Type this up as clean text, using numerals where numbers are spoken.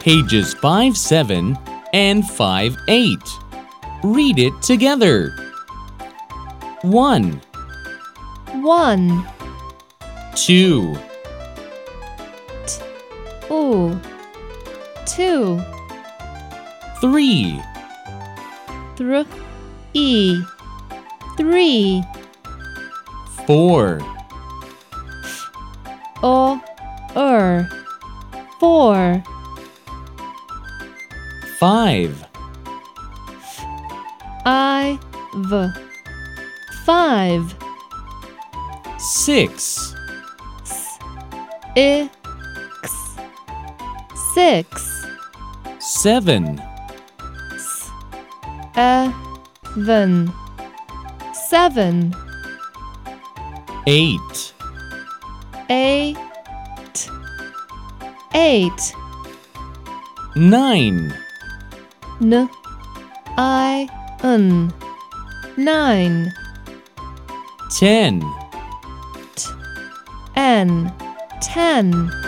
pages 5-7 and 5-8. Read it together. 1, 1, 2, 2, 3, 3, 4, 4, 5, 5, 6, 6, 7, 7, 8, 8, 9, 9, 10, 10,